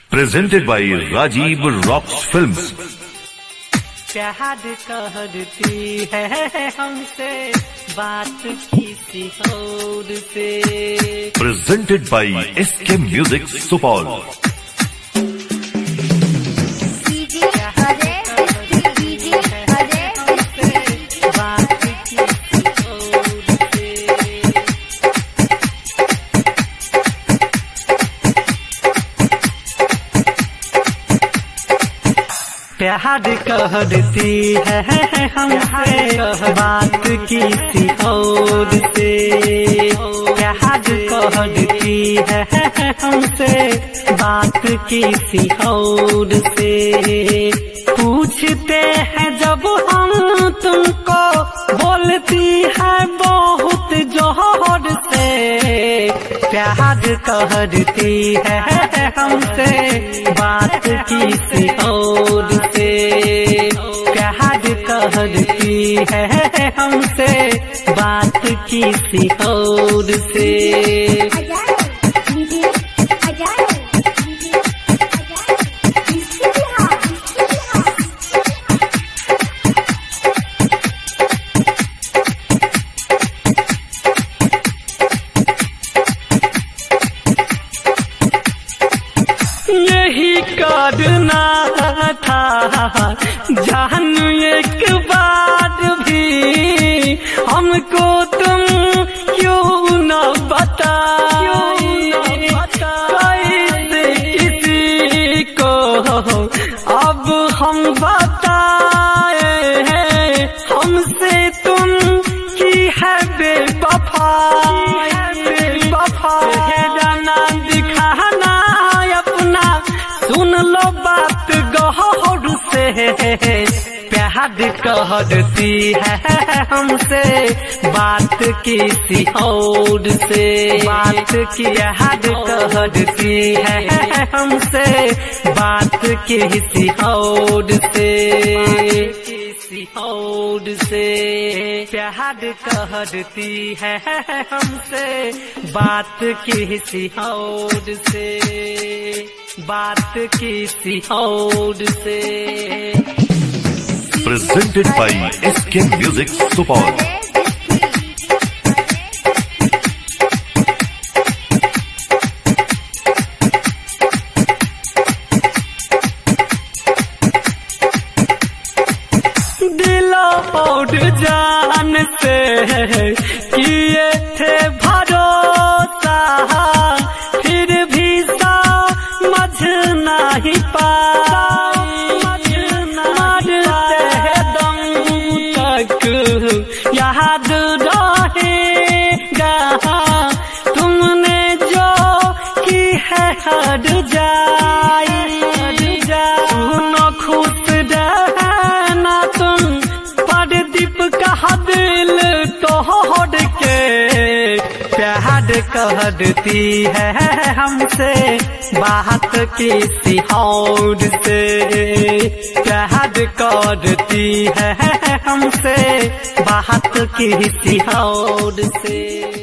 Presented by Rajiv Rocks Films. प्यार करती है हमसे बात किसी और से। Presented by SK Music Supal. प्यार करती है हमसे बात किसी और से। प्यार करती है हमसे बात किसी और से। पूछते हैं जब हम तुमको बोलती है बहुत जोर से। प्यार करती है हमसे बात किसी और से। प्यार करती है हमसे बात किसी और से। यही करना था जान एक बार भी हमको तुम क्यों न बताई। कैसे किसी को अब हम बताए हैं हमसे तुम की है बेवफाई। जाना दिखाना अपना सुन लो बात गौर से। प्यार करती है हमसे बात किसी और से। बात की प्यार करती है हमसे बात किसी और से। किसी और से प्यार करती है हमसे बात किसी और से। बात किसी और से। Presented by SK Music Supal. दिलो और जान से किए थे भरोसा फिर भी समझ नहीं पाए। मरते दम तक याद रहेगा तुमने जो की है हर जाए। सुनो खुश रहना तुम परदीप का दिल तोड़ के। प्यार करती है हमसे बात किसी और से। प्यार करती है हमसे बात किसी और से।